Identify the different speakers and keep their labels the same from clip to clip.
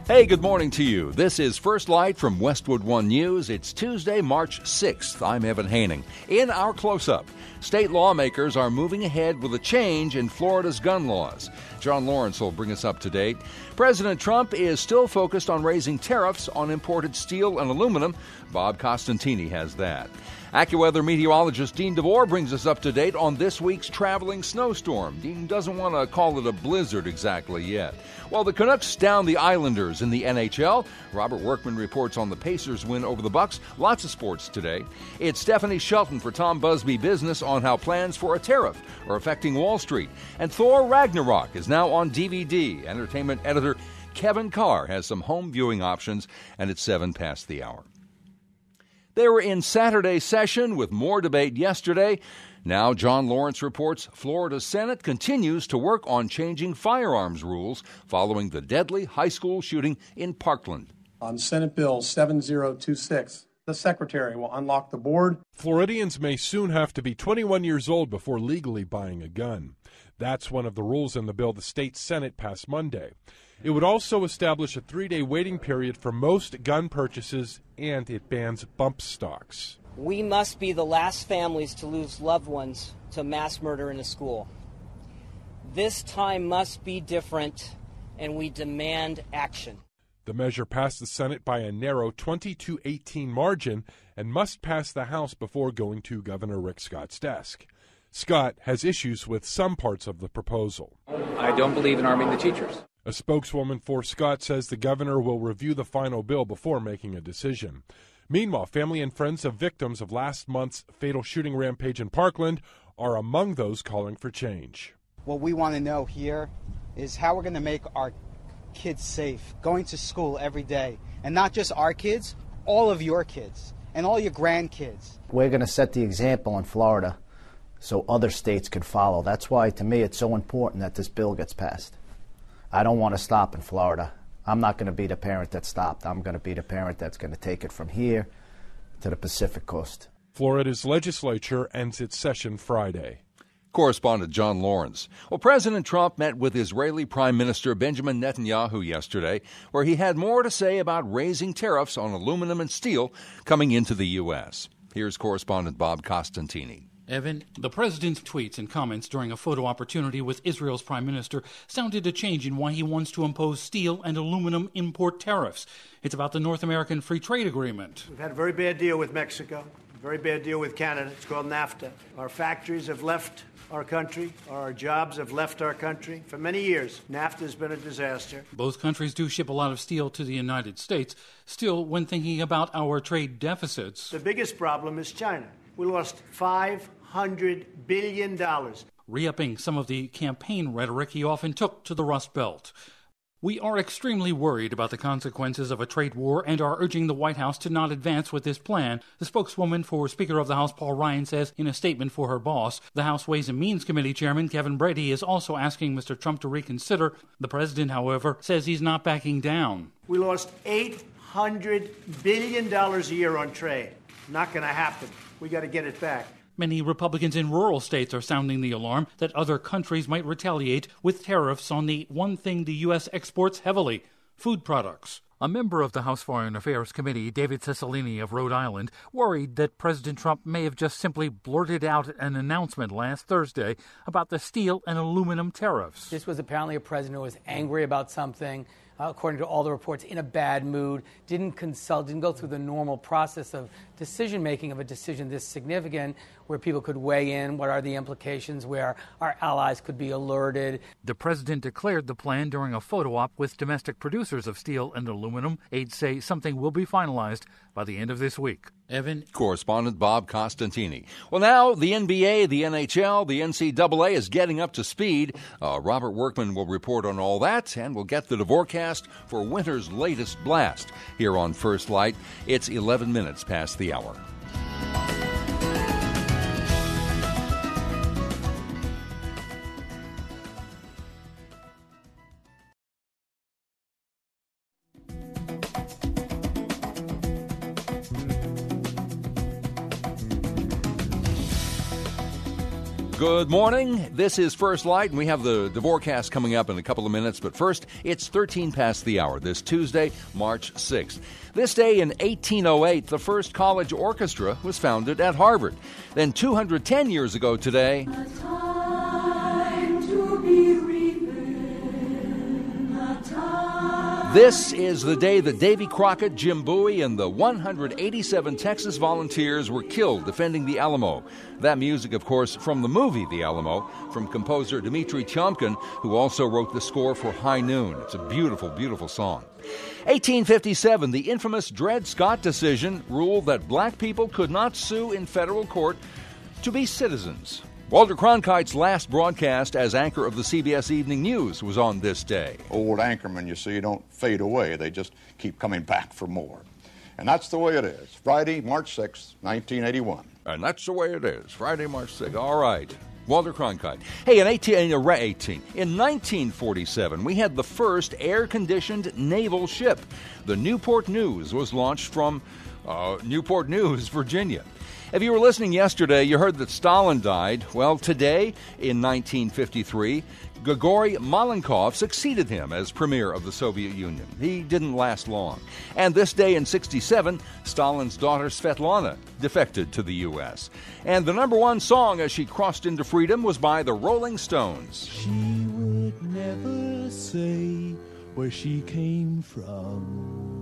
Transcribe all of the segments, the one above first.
Speaker 1: Hey, good morning to you. This is First Light from Westwood One News. It's Tuesday, March 6th. I'm Evan Haining. In our close-up, state lawmakers are moving ahead with a change in Florida's gun laws. John Lawrence will bring us up to date. President Trump is still focused on raising tariffs on imported steel and aluminum. Bob Costantini has that. AccuWeather meteorologist Dean DeVore brings us up to date on this week's traveling snowstorm. Dean doesn't want to call it a blizzard exactly yet. While the Canucks down the Islanders in the NHL, Robert Workman reports on the Pacers' win over the Bucks. Lots of sports today. It's Stephanie Shelton for Tom Busby Business on how plans for a tariff are affecting Wall Street. And Thor Ragnarok is now on DVD. Entertainment editor Kevin Carr has some home viewing options, and it's 7 past the hour. They were in Saturday's session with more debate yesterday. Now John Lawrence reports Florida's Senate continues to work on changing firearms rules following the deadly high school shooting in Parkland.
Speaker 2: On Senate Bill 7026, the Secretary will unlock the board.
Speaker 3: Floridians may soon have to be 21 years old before legally buying a gun. That's one of the rules in the bill the state Senate passed Monday. It would also establish a 3-day waiting period for most gun purchases, and it bans bump stocks.
Speaker 4: We must be the last families to lose loved ones to mass murder in a school. This time must be different, and we demand action.
Speaker 3: The measure passed the Senate by a narrow 20-18 margin and must pass the House before going to Governor Rick Scott's desk. Scott has issues with some parts of the proposal.
Speaker 5: I don't believe in arming the teachers.
Speaker 3: A spokeswoman for Scott says the governor will review the final bill before making a decision. Meanwhile, family and friends of victims of last month's fatal shooting rampage in Parkland are among those calling for change.
Speaker 6: What we want to know here is how we're going to make our kids safe, going to school every day. And not just our kids, all of your kids and all your grandkids.
Speaker 7: We're going to set the example in Florida so other states could follow. That's why, to me, it's so important that this bill gets passed. I don't want to stop in Florida. I'm not going to be the parent that stopped. I'm going to be the parent that's going to take it from here to the Pacific Coast.
Speaker 3: Florida's legislature ends its session Friday.
Speaker 1: Correspondent John Lawrence. Well, President Trump met with Israeli Prime Minister Benjamin Netanyahu yesterday, where he had more to say about raising tariffs on aluminum and steel coming into the U.S. Here's correspondent Bob Costantini.
Speaker 8: Evan, the president's tweets and comments during a photo opportunity with Israel's prime minister sounded a change in why he wants to impose steel and aluminum import tariffs. It's about the North American Free Trade Agreement.
Speaker 9: We've had a very bad deal with Mexico, a very bad deal with Canada. It's called NAFTA. Our factories have left our country. Our jobs have left our country. For many years, NAFTA has been a disaster.
Speaker 8: Both countries do ship a lot of steel to the United States. Still, when thinking about our trade deficits,
Speaker 9: the biggest problem is China. We lost $500 billion.
Speaker 8: Re-upping some of the campaign rhetoric he often took to the Rust Belt. We are extremely worried about the consequences of a trade war and are urging the White House to not advance with this plan, the spokeswoman for Speaker of the House Paul Ryan says in a statement for her boss. The House Ways and Means Committee Chairman Kevin Brady is also asking Mr. Trump to reconsider. The president, however, says he's not backing down.
Speaker 9: We lost $800 billion a year on trade. Not going to happen. We got to get it back.
Speaker 8: Many Republicans in rural states are sounding the alarm that other countries might retaliate with tariffs on the one thing the U.S. exports heavily, food products. A member of the House Foreign Affairs Committee, David Cicilline of Rhode Island, worried that President Trump may have just simply blurted out an announcement last Thursday about the steel and aluminum tariffs.
Speaker 10: This was apparently a president who was angry about something, according to all the reports, in a bad mood, didn't go through the normal process of decision-making of a decision this significant, where people could weigh in, what are the implications, where our allies could be alerted.
Speaker 8: The president declared the plan during a photo op with domestic producers of steel and aluminum. Aides say something will be finalized by the end of this week. Evan.
Speaker 1: Correspondent Bob Costantini. Well, now the NBA, the NHL, the NCAA is getting up to speed. Robert Workman will report on all that, and we'll get the DeVorecast for winter's latest blast here on First Light. It's 11 minutes past the hour. Good morning. This is First Light, and we have the Dvorecast coming up in a couple of minutes. But first, it's 13 past the hour this Tuesday, March 6th. This day in 1808, the first college orchestra was founded at Harvard. Then 210 years ago today, this is the day that Davy Crockett, Jim Bowie, and the 187 Texas Volunteers were killed defending the Alamo. That music, of course, from the movie The Alamo, from composer Dmitri Tiomkin, who also wrote the score for High Noon. It's a beautiful, beautiful song. 1857, the infamous Dred Scott decision ruled that black people could not sue in federal court to be citizens. Walter Cronkite's last broadcast as anchor of the CBS Evening News was on this day.
Speaker 11: Old anchormen, you see, don't fade away. They just keep coming back for more. And that's the way it is. Friday, March 6th, 1981.
Speaker 1: And that's the way it is. Friday, March 6th. All right. Walter Cronkite. Hey, in 1947, we had the first air-conditioned naval ship. The Newport News was launched from Newport News, Virginia. If you were listening yesterday, you heard that Stalin died. Well, today, in 1953, Grigory Malenkov succeeded him as premier of the Soviet Union. He didn't last long. And this day in 1967, Stalin's daughter Svetlana defected to the U.S. And the number one song as she crossed into freedom was by the Rolling Stones.
Speaker 12: She would never say where she came from.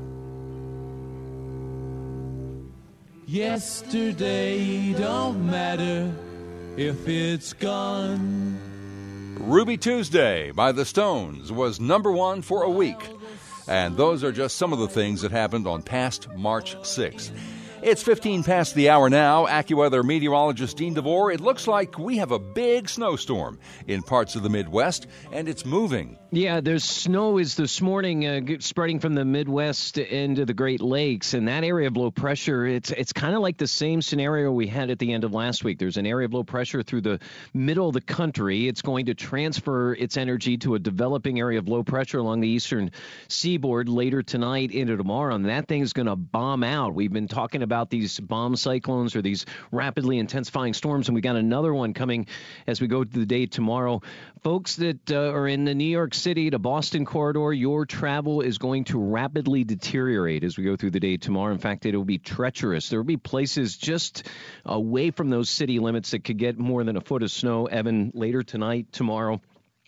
Speaker 12: Yesterday don't matter if it's gone.
Speaker 1: Ruby Tuesday by the Stones was number one for a week. And those are just some of the things that happened on past March 6th. It's 15 past the hour now. AccuWeather meteorologist Dean DeVore, it looks like we have a big snowstorm in parts of the Midwest, and it's moving.
Speaker 13: Yeah, there's snow is this morning spreading from the Midwest into the Great Lakes, and that area of low pressure, it's kind of like the same scenario we had at the end of last week. There's an area of low pressure through the middle of the country. It's going to transfer its energy to a developing area of low pressure along the eastern seaboard later tonight into tomorrow, and that thing's going to bomb out. We've been talking about these bomb cyclones or these rapidly intensifying storms, and we got another one coming as we go to the day tomorrow. Folks that are in the New York City to Boston corridor, your travel is going to rapidly deteriorate as we go through the day tomorrow. In fact, it will be treacherous. There will be places just away from those city limits that could get more than a foot of snow, Evan, later tonight, tomorrow,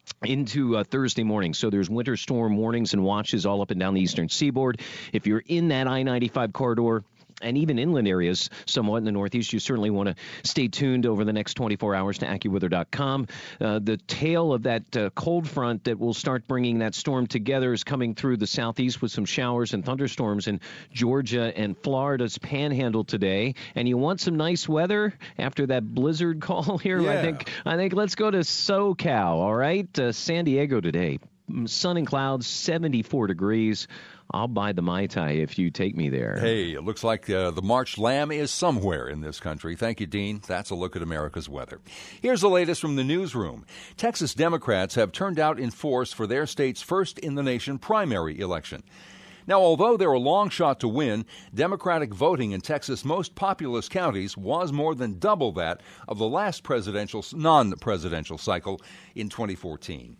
Speaker 13: into Thursday morning. So there's winter storm warnings and watches all up and down the eastern seaboard. If you're in that I-95 corridor, and even inland areas somewhat in the Northeast, you certainly want to stay tuned over the next 24 hours to AccuWeather.com. The tail of that cold front that will start bringing that storm together is coming through the southeast with some showers and thunderstorms in Georgia and Florida's panhandle today. And you want some nice weather after that blizzard call here?
Speaker 1: Yeah.
Speaker 13: I think let's go to SoCal, all right? San Diego today. Sun and clouds, 74 degrees. I'll buy the Mai Tai if you take me there.
Speaker 1: Hey, it looks like the March Lamb is somewhere in this country. Thank you, Dean. That's a look at America's weather. Here's the latest from the newsroom. Texas Democrats have turned out in force for their state's first-in-the-nation primary election. Now, although they're a long shot to win, Democratic voting in Texas' most populous counties was more than double that of the last non-presidential cycle in 2014.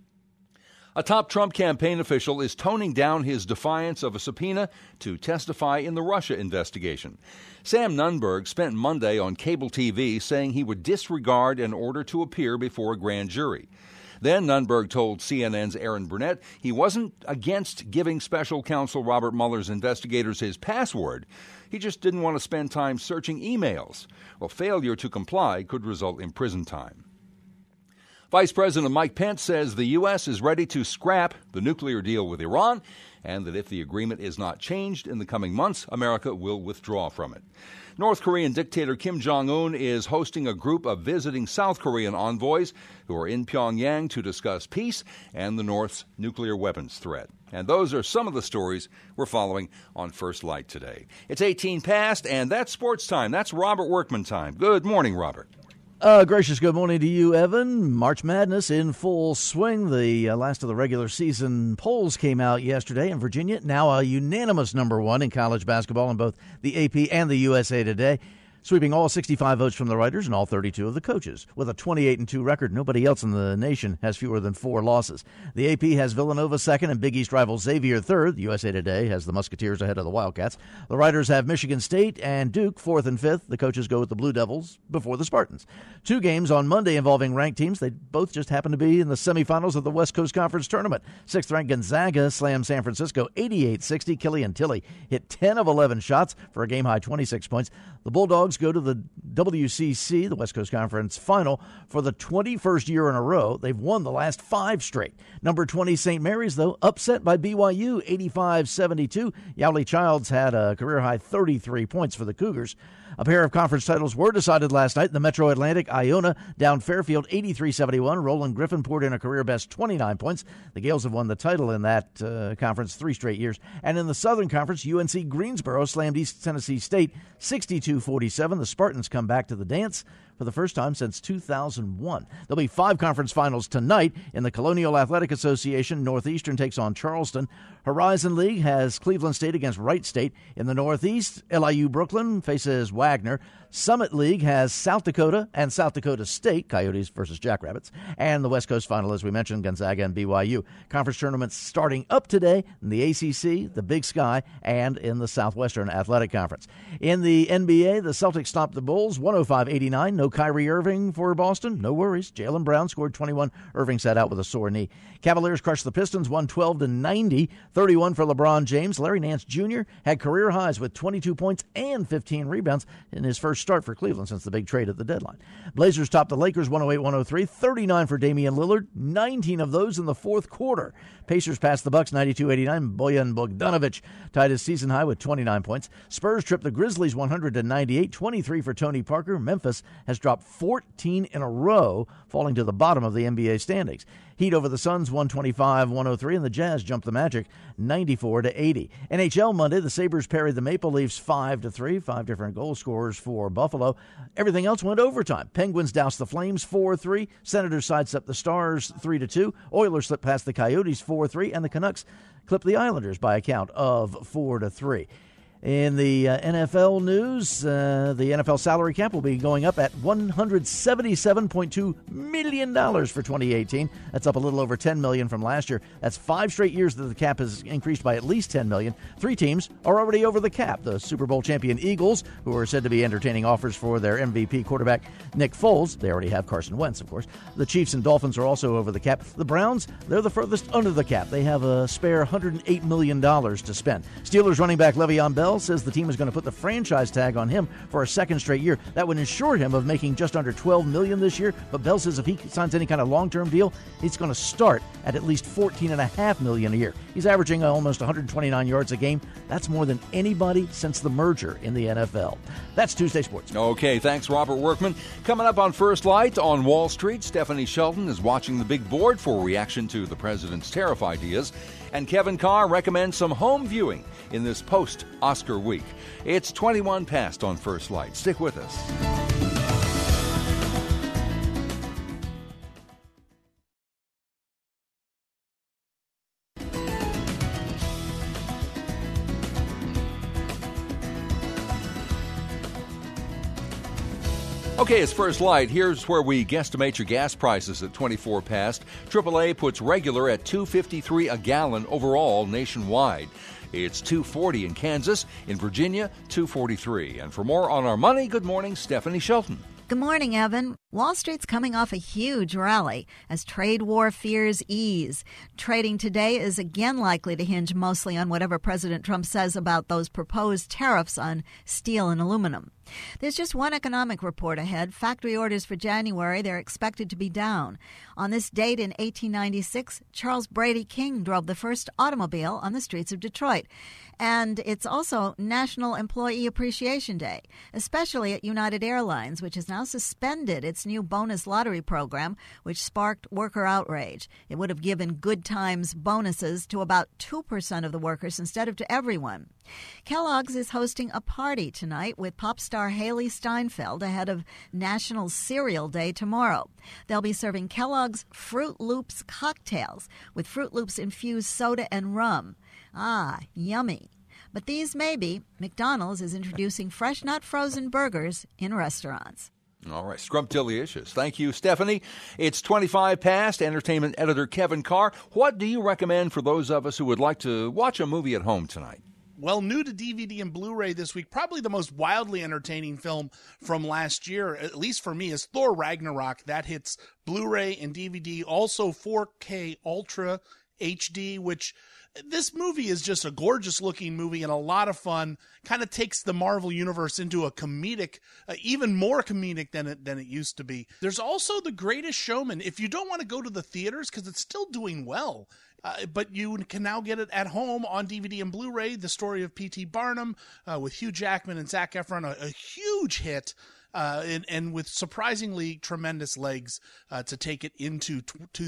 Speaker 1: A top Trump campaign official is toning down his defiance of a subpoena to testify in the Russia investigation. Sam Nunberg spent Monday on cable TV saying he would disregard an order to appear before a grand jury. Then Nunberg told CNN's Aaron Burnett he wasn't against giving special counsel Robert Mueller's investigators his password. He just didn't want to spend time searching emails. Well, failure to comply could result in prison time. Vice President Mike Pence says the U.S. is ready to scrap the nuclear deal with Iran, and that if the agreement is not changed in the coming months, America will withdraw from it. North Korean dictator Kim Jong-un is hosting a group of visiting South Korean envoys who are in Pyongyang to discuss peace and the North's nuclear weapons threat. And those are some of the stories we're following on First Light today. It's 18 past, and that's sports time. That's Robert Workman time. Good morning, Robert.
Speaker 14: Gracious good morning to you, Evan. March Madness in full swing. The last of the regular season polls came out yesterday in Virginia. Now a unanimous number one in college basketball in both the AP and the USA Today. sweeping all 65 votes from the writers and all 32 of the coaches. With a 28-2 record, nobody else in the nation has fewer than 4 losses. The AP has Villanova second and Big East rival Xavier third. The USA Today has the Musketeers ahead of the Wildcats. The writers have Michigan State and Duke fourth and fifth. The coaches go with the Blue Devils before the Spartans. 2 games on Monday involving ranked teams. They both just happen to be in the semifinals of the West Coast Conference Tournament. 6th-ranked Gonzaga slammed San Francisco 88-60. Killian Tilly hit 10 of 11 shots for a game-high 26 points. The Bulldogs go to the WCC, the West Coast Conference Final, for the 21st year in a row. They've won the last 5 straight. Number 20 St. Mary's, though, upset by BYU 85-72. Yowley Childs had a career-high 33 points for the Cougars. A pair of conference titles were decided last night. The Metro Atlantic, Iona down Fairfield 83-71. Roland Griffin poured in a career-best 29 points. The Gales have won the title in that conference 3 straight years. And in the Southern Conference, UNC Greensboro slammed East Tennessee State 62-47. The Spartans come back to the dance for the first time since 2001. There'll be 5 conference finals tonight. In the Colonial Athletic Association, Northeastern takes on Charleston. Horizon League has Cleveland State against Wright State. In the Northeast, LIU Brooklyn faces Wagner. Summit League has South Dakota and South Dakota State, Coyotes versus Jackrabbits. And the West Coast Final, as we mentioned, Gonzaga and BYU. Conference tournaments starting up today in the ACC, the Big Sky, and in the Southwestern Athletic Conference. In the NBA, the Celtics stopped the Bulls 105-89. No Kyrie Irving for Boston. No worries. Jaylen Brown scored 21. Irving sat out with a sore knee. Cavaliers crushed the Pistons 112-90. 31 for LeBron James. Larry Nance Jr. had career highs with 22 points and 15 rebounds in his first start for Cleveland since the big trade at the deadline. Blazers topped the Lakers 108-103. 39 for Damian Lillard. 19 of those in the fourth quarter. Pacers passed the Bucks 92-89. Bojan Bogdanovic tied his season high with 29 points. Spurs tripped the Grizzlies 100-98. 23 for Tony Parker. Memphis has dropped 14 in a row, falling to the bottom of the NBA standings. Heat over the Suns 125-103, and the Jazz jumped the Magic 94-80. NHL Monday, the Sabres parried the Maple Leafs 5-3. 5 different goal scorers for Buffalo. Everything else went overtime. Penguins doused the Flames 4-3. Senators sidestepped the Stars 3-2. Oilers slipped past the Coyotes 4-3, and the Canucks clipped the Islanders by a count of 4-3. In the NFL news, the NFL salary cap will be going up at $177.2 million for 2018. That's up a little over $10 million from last year. That's 5 straight years that the cap has increased by at least $10 million. 3 teams are already over the cap. The Super Bowl champion Eagles, who are said to be entertaining offers for their MVP quarterback Nick Foles. They already have Carson Wentz, of course. The Chiefs and Dolphins are also over the cap. The Browns, they're the furthest under the cap. They have a spare $108 million to spend. Steelers running back Le'Veon Bell says the team is going to put the franchise tag on him for a second straight year. That would ensure him of making just under $12 million this year. But Bell says if he signs any kind of long-term deal, he's going to start at least $14.5 million a year. He's averaging almost 129 yards a game. That's more than anybody since the merger in the NFL. That's Tuesday Sports.
Speaker 1: Okay, thanks, Robert Workman. Coming up on First Light on Wall Street, Stephanie Shelton is watching the big board for reaction to the president's tariff ideas. And Kevin Carr recommends some home viewing in this post-Oscar week. It's 21 past on First Light. Stick with us. Okay, it's First Light. Here's where we guesstimate your gas prices at 24 past. AAA puts regular at $2.53 a gallon overall nationwide. It's $2.40 in Kansas. In Virginia, $2.43. And for more on our money, good morning, Stephanie Shelton.
Speaker 15: Good morning, Evan. Wall Street's coming off a huge rally as trade war fears ease. Trading today is again likely to hinge mostly on whatever President Trump says about those proposed tariffs on steel and aluminum. There's just one economic report ahead. Factory orders for January, they're expected to be down. On this date in 1896, Charles Brady King drove the first automobile on the streets of Detroit. And it's also National Employee Appreciation Day, especially at United Airlines, which has now suspended its new bonus lottery program, which sparked worker outrage. It would have given good times bonuses to about 2% of the workers instead of to everyone. Kellogg's is hosting a party tonight with pop star Haley Steinfeld ahead of National Cereal Day tomorrow. They'll be serving Kellogg's Fruit Loops cocktails with Fruit Loops infused soda and rum. Ah, yummy. But these may be. McDonald's is introducing fresh, not frozen burgers in restaurants.
Speaker 1: All right, scrumptious. Thank you, Stephanie. It's 25 past. Entertainment editor Kevin Carr. What do you recommend for those of us who would like to watch a movie at home tonight?
Speaker 16: Well, new to DVD and Blu-ray this week, probably the most wildly entertaining film from last year, at least for me, is Thor Ragnarok. That hits Blu-ray and DVD, also 4K Ultra HD, which this movie is just a gorgeous-looking movie and a lot of fun. Kind of takes the Marvel Universe into a comedic, even more comedic than it used to be. There's also The Greatest Showman. If you don't want to go to the theaters, because it's still doing well, but you can now get it at home on DVD and Blu-ray. The story of P.T. Barnum with Hugh Jackman and Zac Efron, a huge hit. And with surprisingly tremendous legs to take it into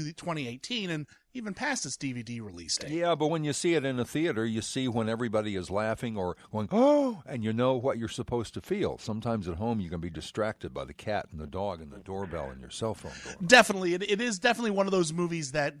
Speaker 16: 2018 and even past its DVD release date.
Speaker 1: Yeah, but when you see it in a theater, you see when everybody is laughing or going, oh, and you know what you're supposed to feel. Sometimes at home you can be distracted by the cat and the dog and the doorbell and your cell phone going.
Speaker 16: Definitely. It is definitely one of those movies that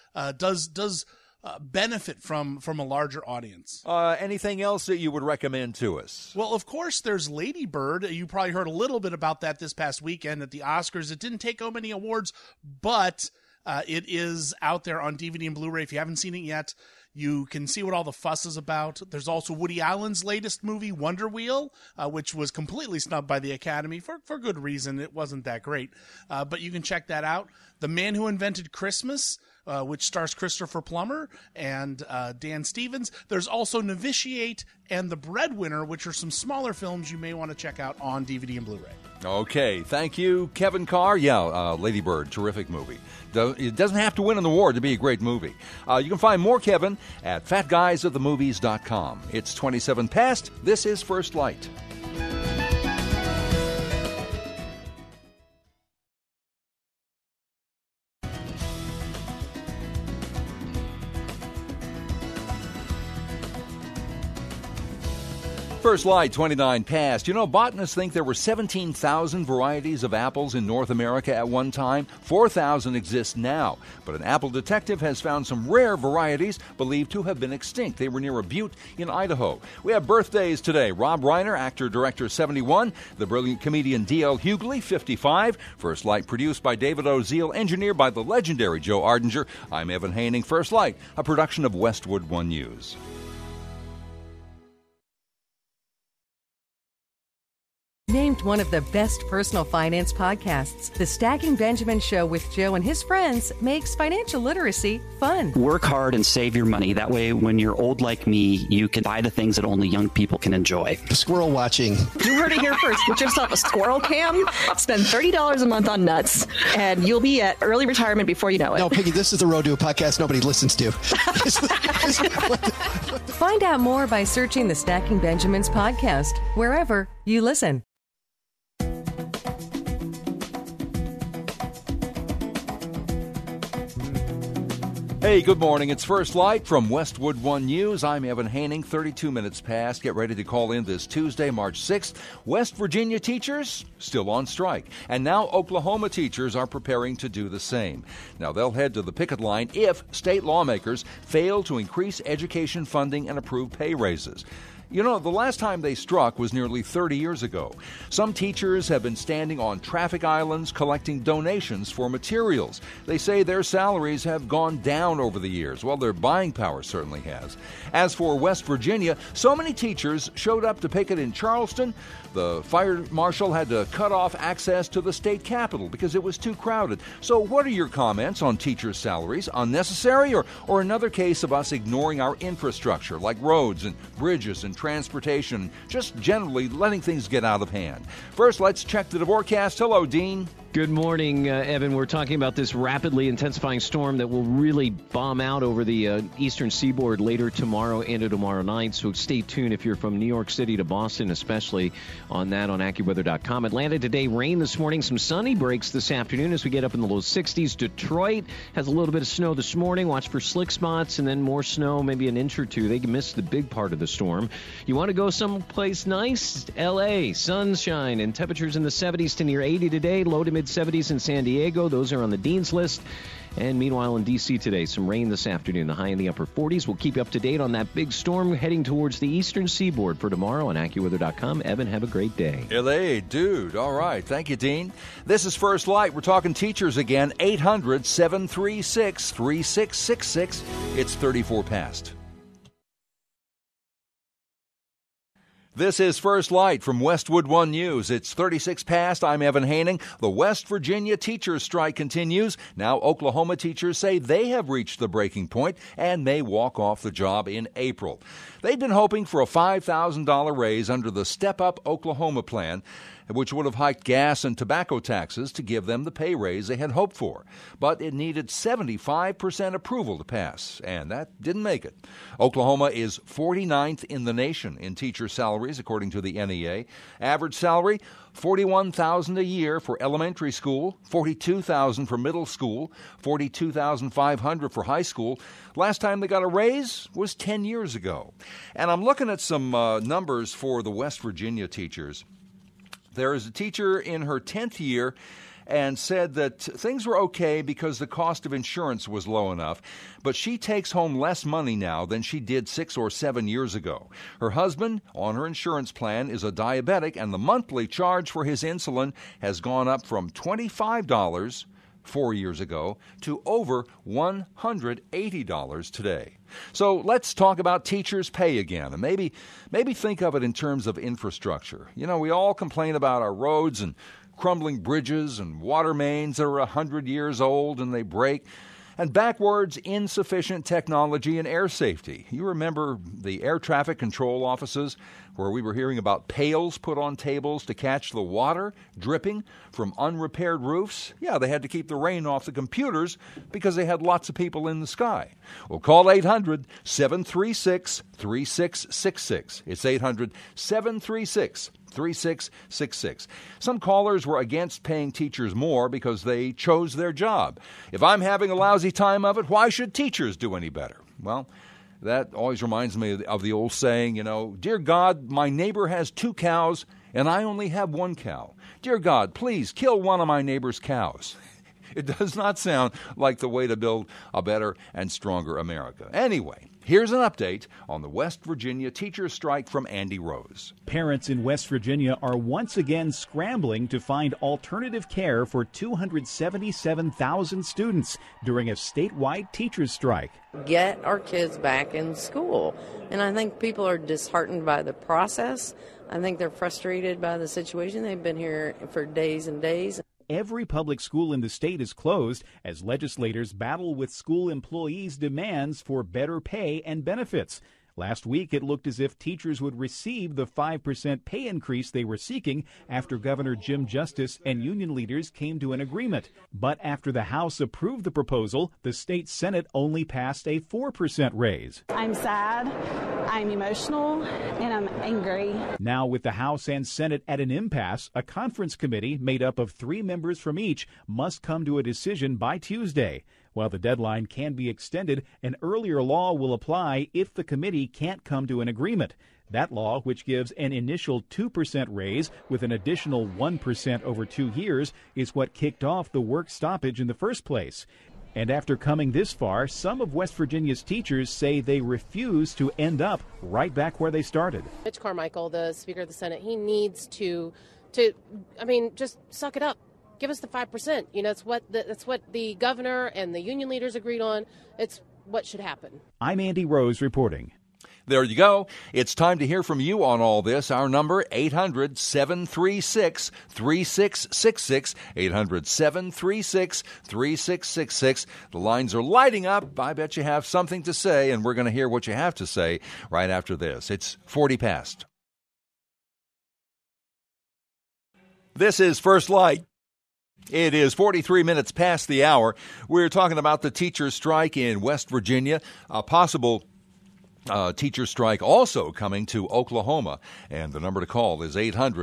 Speaker 16: does benefit from a larger audience.
Speaker 1: Anything else that you would recommend to us?
Speaker 16: Well, of course, there's Lady Bird. You probably heard a little bit about that this past weekend at the Oscars. It didn't take home any awards, but it is out there on DVD and Blu-ray. If you haven't seen it yet, you can see what all the fuss is about. There's also Woody Allen's latest movie, Wonder Wheel, which was completely snubbed by the Academy for good reason. It wasn't that great, but you can check that out. The Man Who Invented Christmas, which stars Christopher Plummer and Dan Stevens. There's also Novitiate and The Breadwinner, which are some smaller films you may want to check out on DVD and Blu-ray.
Speaker 1: Okay, thank you, Kevin Carr. Yeah, Lady Bird, terrific movie. It doesn't have to win an award to be a great movie. You can find more Kevin at fatguysofthemovies.com. It's 27 past. This is First Light. First Light, 29 past. You know, botanists think there were 17,000 varieties of apples in North America at one time. 4,000 exist now. But an apple detective has found some rare varieties believed to have been extinct. They were near a butte in Idaho. We have birthdays today. Rob Reiner, actor, director, 71. The brilliant comedian D.L. Hughley, 55. First Light produced by David Oziel, engineered by the legendary Joe Ardinger. I'm Evan Haining. First Light, a production of Westwood One News.
Speaker 17: Named one of the best personal finance podcasts, The Stacking Benjamin Show with Joe and his friends makes financial literacy fun.
Speaker 18: Work hard and save your money. That way, when you're old like me, you can buy the things that only young people can enjoy.
Speaker 19: Squirrel watching.
Speaker 20: You heard it here first. Get yourself a squirrel cam, spend $30 a month on nuts, and you'll be at early retirement before you know it.
Speaker 19: No, Piggy, this is the Road to a podcast nobody listens to.
Speaker 17: Find out more by searching The Stacking Benjamins podcast, wherever you listen.
Speaker 1: Hey, good morning. It's First Light from Westwood One News. I'm Evan Haining, 32 minutes past. Get ready to call in this Tuesday, March 6th. West Virginia teachers still on strike. And now Oklahoma teachers are preparing to do the same. Now, they'll head to the picket line if state lawmakers fail to increase education funding and approve pay raises. You know, the last time they struck was nearly 30 years ago. Some teachers have been standing on traffic islands collecting donations for materials. They say their salaries have gone down over the years. Well, their buying power certainly has. As for West Virginia, so many teachers showed up to picket in Charleston. The fire marshal had to cut off access to the state capitol because it was too crowded. So what are your comments on teachers' salaries? Unnecessary or another case of us ignoring our infrastructure like roads and bridges and transportation, just generally letting things get out of hand? First, let's check the forecast. Hello, Dean.
Speaker 13: Good morning, Evan. We're talking about this rapidly intensifying storm that will really bomb out over the eastern seaboard later tomorrow into tomorrow night. So stay tuned if you're from New York City to Boston, especially on that on AccuWeather.com. Atlanta today, rain this morning, some sunny breaks this afternoon as we get up in the low 60s. Detroit has a little bit of snow this morning. Watch for slick spots and then more snow, maybe an inch or two. They missed the big part of the storm. You want to go someplace nice? L.A., sunshine and temperatures in the 70s to near 80 today, low to mid mid-70s in San Diego. Those are on the Dean's List. And meanwhile, in D.C. today, some rain this afternoon. The high in the upper 40s. We'll keep you up to date on that big storm heading towards the eastern seaboard for tomorrow on AccuWeather.com. Evan, have a great day.
Speaker 1: L.A., dude. All right. Thank you, Dean. This is First Light. We're talking teachers again. 800-736-3666. It's 34 past. This is First Light from Westwood One News. It's 36 past. I'm Evan Haining. The West Virginia teachers' strike continues. Now Oklahoma teachers say they have reached the breaking point and may walk off the job in April. They've been hoping for a $5,000 raise under the Step Up Oklahoma plan, which would have hiked gas and tobacco taxes to give them the pay raise they had hoped for. But it needed 75% approval to pass, and that didn't make it. Oklahoma is 49th in the nation in teacher salaries, according to the NEA. Average salary, $41,000 a year for elementary school, $42,000 for middle school, $42,500 for high school. Last time they got a raise was 10 years ago. And I'm looking at some numbers for the West Virginia teachers. There is a teacher in her 10th year and said that things were okay because the cost of insurance was low enough, but she takes home less money now than she did 6 or 7 years ago. Her husband, on her insurance plan, is a diabetic, and the monthly charge for his insulin has gone up from $25 4 years ago to over $180 today. So let's talk about teachers' pay again, and maybe think of it in terms of infrastructure. You know, we all complain about our roads and crumbling bridges and water mains that are 100 years old and they break, and backwards insufficient technology and air safety. You remember the air traffic control offices where we were hearing about pails put on tables to catch the water dripping from unrepaired roofs? Yeah, they had to keep the rain off the computers because they had lots of people in the sky. Well, call 800-736-3666. It's 800-736-3666. Some callers were against paying teachers more because they chose their job. If I'm having a lousy time of it, why should teachers do any better? Well, that always reminds me of the old saying, you know, dear God, my neighbor has 2 cows and I only have 1 cow. Dear God, please kill one of my neighbor's cows. It does not sound like the way to build a better and stronger America. Anyway, here's an update on the West Virginia teachers' strike from Andy Rose.
Speaker 21: Parents in West Virginia are once again scrambling to find alternative care for 277,000 students during a statewide teachers' strike.
Speaker 22: Get our kids back in school. And I think people are disheartened by the process. I think they're frustrated by the situation. They've been here for days and days.
Speaker 21: Every public school in the state is closed as legislators battle with school employees' demands for better pay and benefits. Last week, it looked as if teachers would receive the 5% pay increase they were seeking after Governor Jim Justice and union leaders came to an agreement. But after the House approved the proposal, the state Senate only passed a 4% raise.
Speaker 23: I'm sad, I'm emotional, and I'm angry.
Speaker 21: Now, with the House and Senate at an impasse, a conference committee made up of 3 members from each must come to a decision by Tuesday. While the deadline can be extended, an earlier law will apply if the committee can't come to an agreement. That law, which gives an initial 2% raise with an additional 1% over 2 years, is what kicked off the work stoppage in the first place. And after coming this far, some of West Virginia's teachers say they refuse to end up right back where they started.
Speaker 24: Mitch Carmichael, the Speaker of the Senate, he needs to just suck it up. Give us the 5%. You know, that's what the governor and the union leaders agreed on. It's what should happen.
Speaker 21: I'm Andy Rose reporting.
Speaker 1: There you go. It's time to hear from you on all this. Our number, 800-736-3666, 800-736-3666. The lines are lighting up. I bet you have something to say, and we're going to hear what you have to say right after this. It's 40 past. This is First Light. It is 43 minutes past the hour. We're talking about the teachers' strike in West Virginia, a possible teacher strike also coming to Oklahoma, and the number to call is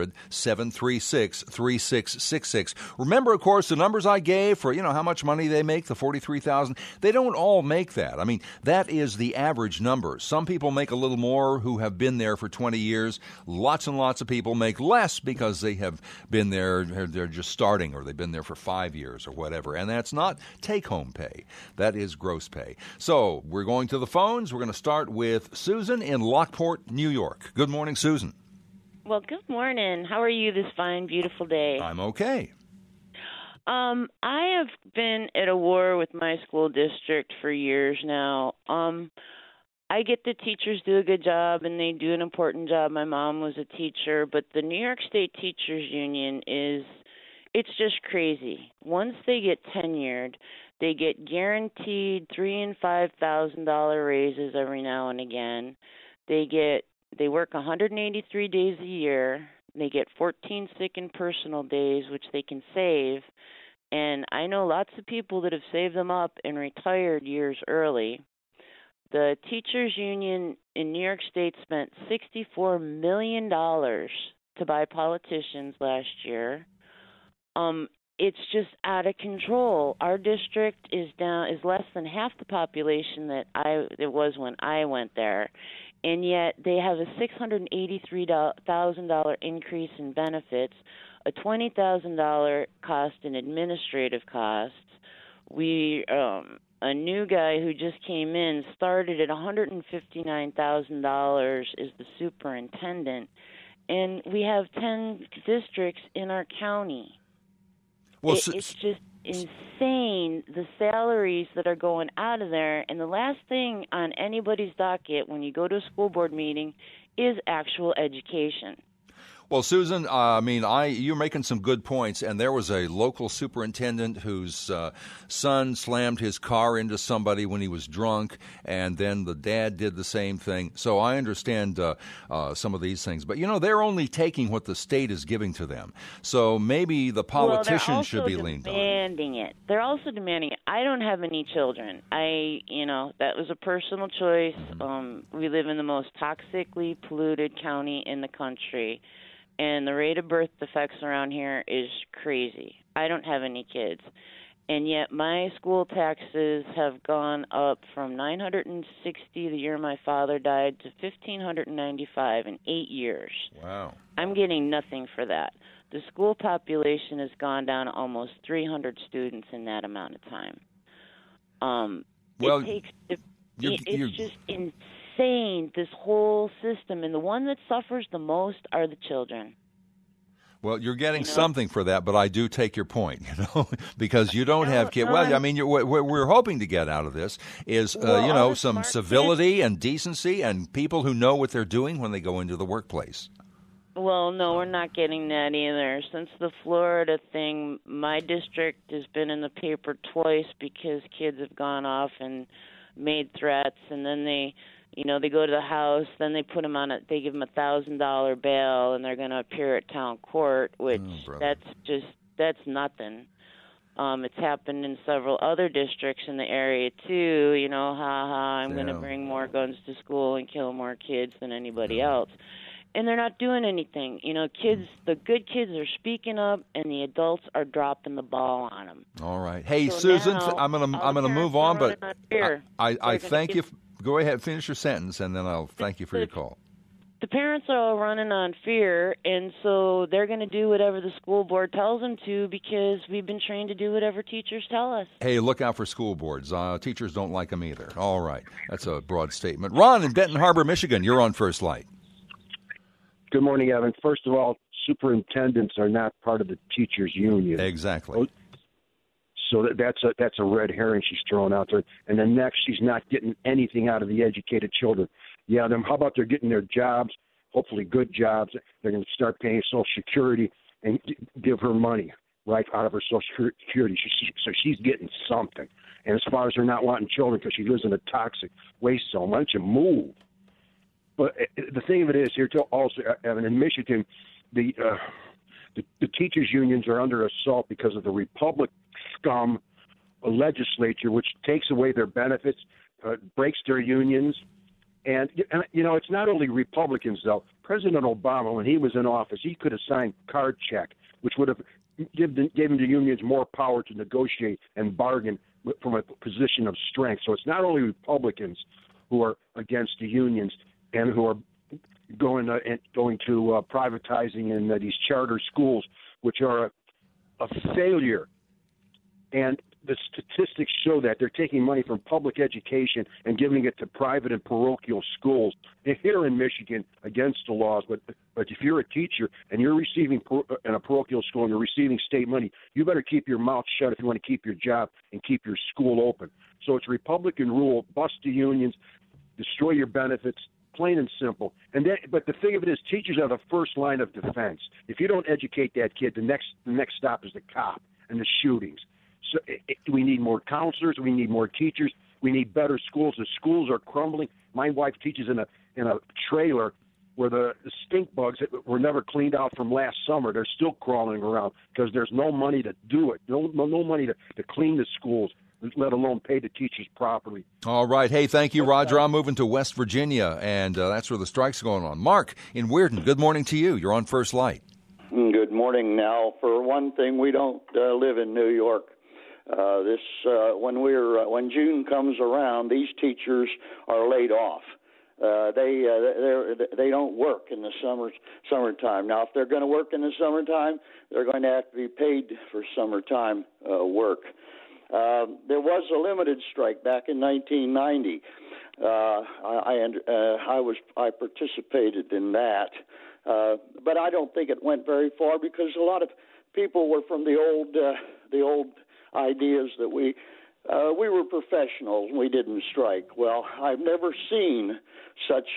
Speaker 1: 800-736-3666. Remember, of course, the numbers I gave for, how much money they make, the $43,000. They don't all make that. I mean, that is the average number. Some people make a little more who have been there for 20 years. Lots and lots of people make less because they have been there, they're just starting, or they've been there for 5 years or whatever. And that's not take-home pay. That is gross pay. So we're going to the phones. We're going to start with Susan in Lockport, New York. Good morning, Susan.
Speaker 2: Well, good morning. How are you this fine, beautiful day?
Speaker 1: I'm okay.
Speaker 2: I have been at a war with my school district for years now. I get the teachers do a good job, and they do an important job. My mom was a teacher, but the New York State Teachers Union it's just crazy. Once they get tenured, they get guaranteed $3,000 and $5,000 raises every now and again. They work 183 days a year. They get 14 sick and personal days, which they can save. And I know lots of people that have saved them up and retired years early. The teachers union in New York State spent $64 million to buy politicians last year. It's just out of control. Our district is less than half the population that it was when I went there, and yet they have a $683,000 increase in benefits, a $20,000 cost in administrative costs. A new guy who just came in started at $159,000 as the superintendent, and we have 10 districts in our county. Well, it's just insane, the salaries that are going out of there. And the last thing on anybody's docket when you go to a school board meeting is actual education.
Speaker 1: Well, Susan, you're making some good points, and there was a local superintendent whose son slammed his car into somebody when he was drunk, and then the dad did the same thing. So I understand some of these things. But, they're only taking what the state is giving to them. So maybe the politicians should be leaned on.
Speaker 2: They're also demanding it. I don't have any children. That was a personal choice. Mm-hmm. We live in the most toxically polluted county in the country. And the rate of birth defects around here is crazy. I don't have any kids. And yet my school taxes have gone up from $960 the year my father died to $1,595 in 8 years.
Speaker 1: Wow.
Speaker 2: I'm getting nothing for that. The school population has gone down almost 300 students in that amount of time. It's just insane, this whole system, and the one that suffers the most are the children.
Speaker 1: Well, you're getting something for that, but I do take your point, because you don't have kids. Well, what we're hoping to get out of this is, some civility and decency and people who know what they're doing when they go into the workplace.
Speaker 2: Well, no, we're not getting that either. Since the Florida thing, my district has been in the paper twice because kids have gone off and made threats, and then they go to the house, then they put them they give them $1,000 bail, and they're going to appear at town court, which that's nothing. It's happened in several other districts in the area too. I'm going to bring more guns to school and kill more kids than anybody else. And they're not doing anything. The good kids are speaking up, and the adults are dropping the ball on them.
Speaker 1: All right. Hey, so Susan, I'm gonna move on, but I thank you. Go ahead, finish your sentence, and then I'll thank you for your call.
Speaker 2: The parents are all running on fear, and so they're going to do whatever the school board tells them to because we've been trained to do whatever teachers tell us.
Speaker 1: Hey, look out for school boards. Teachers don't like them either. All right. That's a broad statement. Ron in Benton Harbor, Michigan, you're on First Light.
Speaker 4: Good morning, Evan. First of all, superintendents are not part of the teachers' union.
Speaker 1: Exactly.
Speaker 4: So that's a red herring she's throwing out there. And then next, she's not getting anything out of the educated children. Yeah, how about they're getting their jobs, hopefully good jobs. They're going to start paying Social Security and give her money right out of her Social Security. So she's getting something. And as far as her not wanting children because she lives in a toxic waste zone, why don't you move? But the thing of it is here, too, also, Evan, in Michigan, the teachers' unions are under assault because of the Republic scum legislature, which takes away their benefits, breaks their unions, And, it's not only Republicans, though. President Obama, when he was in office, he could have signed card check, which would have given the unions more power to negotiate and bargain from a position of strength. So it's not only Republicans who are against the unions and who are going to privatizing in these charter schools, which are a failure. And the statistics show that they're taking money from public education and giving it to private and parochial schools. They're here in Michigan against the laws, but if you're a teacher and you're receiving in a parochial school and you're receiving state money, you better keep your mouth shut if you want to keep your job and keep your school open. So it's Republican rule: bust the unions, destroy your benefits, plain and simple. But the thing of it is, teachers are the first line of defense. If you don't educate that kid, the next stop is the cop and the shootings. So we need more counselors. We need more teachers. We need better schools. The schools are crumbling. My wife teaches in a trailer where the stink bugs that were never cleaned out from last summer, they're still crawling around because there's no money to do it. No money to clean the schools, let alone pay the teachers properly.
Speaker 1: All right. Hey, thank you, Roger. I'm moving to West Virginia, and that's where the strike's going on. Mark in Weirton, good morning to you. You're on First Light.
Speaker 3: Good morning. Now, for one thing, we don't live in New York. When June comes around, these teachers are laid off. They don't work in the summertime. Now, if they're going to work in the summertime, they're going to have to be paid for summertime work. There was a limited strike back in 1990. I participated in that, but I don't think it went very far because a lot of people were from the old ideas that we were professionals and we didn't strike. Well, I've never seen such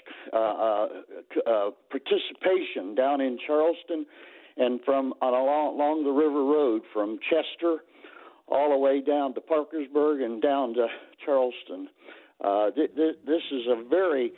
Speaker 3: participation down in Charleston and along the River Road from Chester all the way down to Parkersburg and down to Charleston. This is a very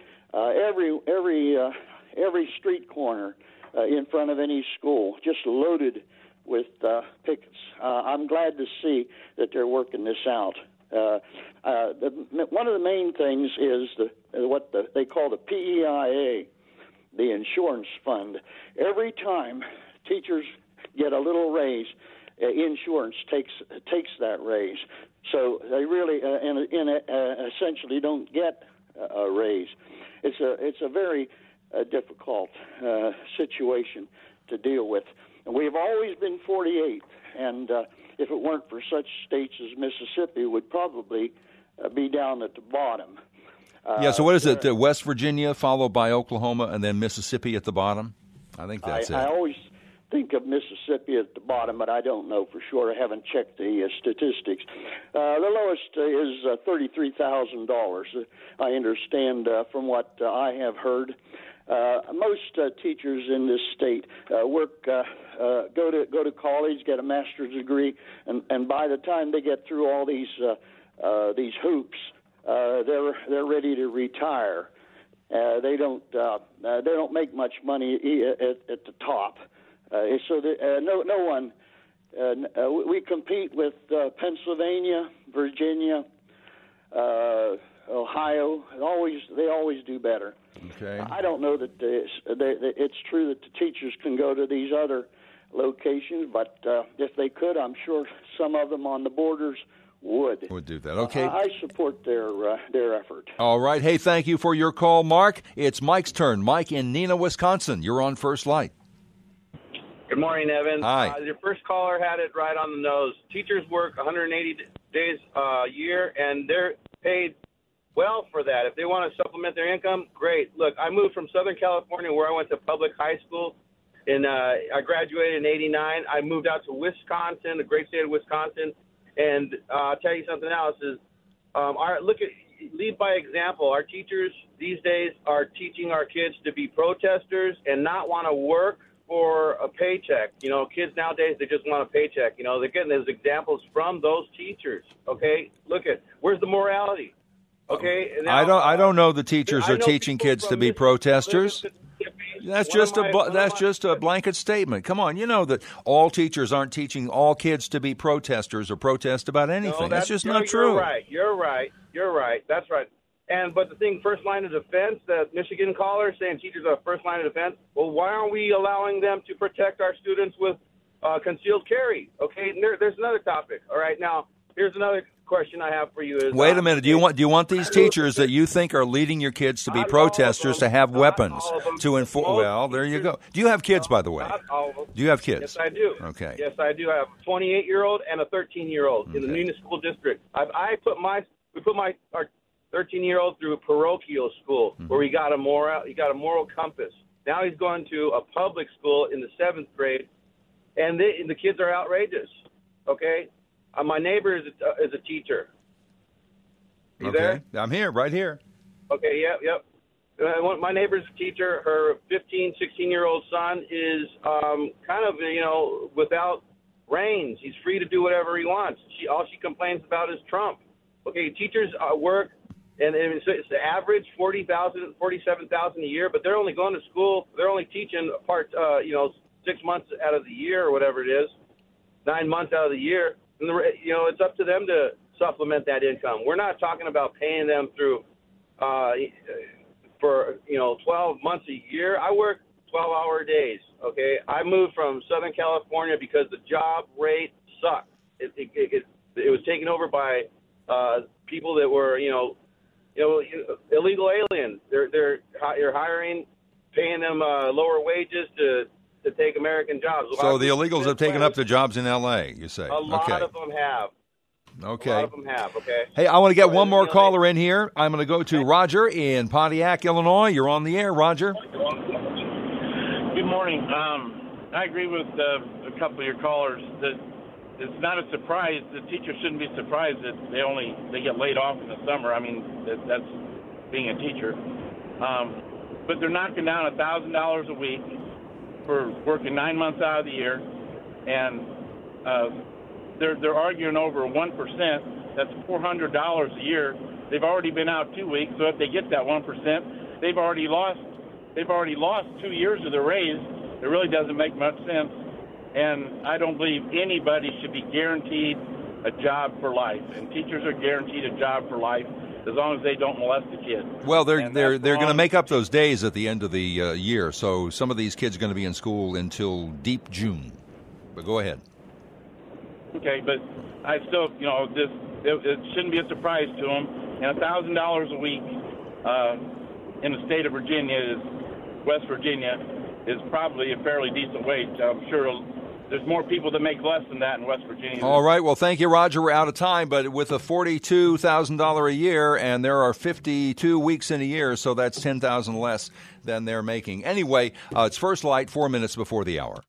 Speaker 3: every street corner in front of any school just loaded with pickets. I'm glad to see that they're working this out. One of the main things is what they call the PEIA, the insurance fund. Every time teachers get a little raise, insurance takes that raise. So they really, essentially, don't get a raise. It's a very difficult situation to deal with. We've always been 48th, and if it weren't for such states as Mississippi, would probably be down at the bottom.
Speaker 1: So what is it? West Virginia, followed by Oklahoma, and then Mississippi at the bottom? I think that's it.
Speaker 3: I always think of Mississippi at the bottom, but I don't know for sure. I haven't checked the statistics. The lowest is $33,000. I understand from what I have heard. Most teachers in this state go to college, get a master's degree, and by the time they get through all these hoops, they're ready to retire. They don't make much money at the top. So no one. We compete with Pennsylvania, Virginia, Ohio. They always do better.
Speaker 1: Okay.
Speaker 3: I don't know that it's true that the teachers can go to these other locations, but if they could, I'm sure some of them on the borders would do that. Okay. I support their effort.
Speaker 1: All right. Hey, thank you for your call, Mark. It's Mike's turn. Mike in Neenah, Wisconsin. You're on First Light.
Speaker 5: Good morning, Evan.
Speaker 1: Hi.
Speaker 5: Your first caller had it right on the nose. Teachers work 180 days a year, and they're paid well for that. If they want to supplement their income, great. Look, I moved from Southern California where I went to public high school, and I graduated in 89. I moved out to Wisconsin, the great state of Wisconsin, and I'll tell you something else is lead by example. Our teachers these days are teaching our kids to be protesters and not want to work for a paycheck. You know, kids nowadays, they just want a paycheck. You know, they're getting those examples from those teachers. Okay, where's the morality? Okay, now,
Speaker 1: I don't know the teachers are teaching kids to be protesters. That's just a blanket statement. Come on, you know that all teachers aren't teaching all kids to be protesters or protest about anything. That's just not true.
Speaker 5: You're right. That's right. But the thing, first line of defense, that Michigan caller saying teachers are first line of defense. Well, why aren't we allowing them to protect our students with concealed carry? Okay, and there's another topic. All right, now here's another question I have for you. Is
Speaker 1: wait a minute. Do you want these teachers that you think are leading your kids to be protesters to have weapons to enforce? Well, there you go. Do you have kids, by the way?
Speaker 5: Not all of them.
Speaker 1: Do you have kids?
Speaker 5: Yes, I do.
Speaker 1: Okay.
Speaker 5: Yes, I do. I have a 28-year-old and a 13-year-old in the Neenah School District. We put our 13-year-old through a parochial school where he got a moral compass. Now he's going to a public school in the 7th grade, and the kids are outrageous. Okay, my neighbor is a teacher. You there?
Speaker 1: I'm here, right here.
Speaker 5: Okay, yep. My neighbor's teacher, her 15, 16-year-old son is kind of, without reins. He's free to do whatever he wants. All she complains about is Trump. Okay, teachers work. And it's the average $47,000 a year, but they're only going to school. They're only teaching 6 months out of the year or whatever it is, 9 months out of the year. And it's up to them to supplement that income. We're not talking about paying them through for 12 months a year. I work 12-hour days. Okay, I moved from Southern California because the job rate sucked. It was taken over by people that were illegal aliens. You're hiring, paying them lower wages to take American jobs.
Speaker 1: So the illegals have taken up the jobs in L.A., you say?
Speaker 5: A lot of them have.
Speaker 1: Okay.
Speaker 5: A lot of them have, okay.
Speaker 1: Hey, I want to get one more caller in here. I'm going to go to Roger in Pontiac, Illinois. You're on the air, Roger.
Speaker 6: Good morning. I agree with a couple of your callers that it's not a surprise. The teachers shouldn't be surprised that they get laid off in the summer. I mean, that's being a teacher. But they're knocking down $1,000 a week for working 9 months out of the year, and they're arguing over 1%. That's $400 a year. They've already been out 2 weeks, so if they get that 1%, they've already lost 2 years of their raise. It really doesn't make much sense. And I don't believe anybody should be guaranteed a job for life. And teachers are guaranteed a job for life as long as they don't molest the kids.
Speaker 1: Well, they're going to make up those days at the end of the year. So some of these kids are going to be in school until deep June. But go ahead.
Speaker 6: Okay, but I still, it shouldn't be a surprise to them. And $1,000 a week in the state of West Virginia, is probably a fairly decent wage. I'm sure there's more people that make less than that in West Virginia.
Speaker 1: All right. Well, thank you, Roger. We're out of time. But with a $42,000 a year, and there are 52 weeks in a year, so that's $10,000 less than they're making. Anyway, it's First Light, 4 minutes before the hour.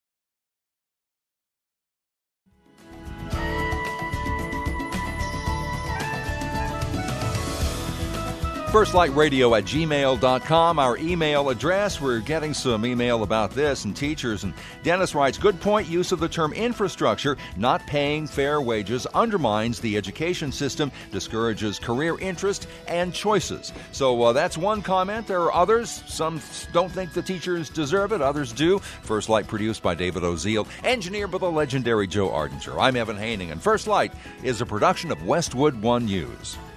Speaker 1: FirstLightRadio@gmail.com, our email address. We're getting some email about this and teachers. And Dennis writes, good point, use of the term infrastructure, not paying fair wages, undermines the education system, discourages career interest and choices. So that's one comment. There are others. Some don't think the teachers deserve it. Others do. First Light produced by David Oziel, engineered by the legendary Joe Ardinger. I'm Evan Haining, and First Light is a production of Westwood One News.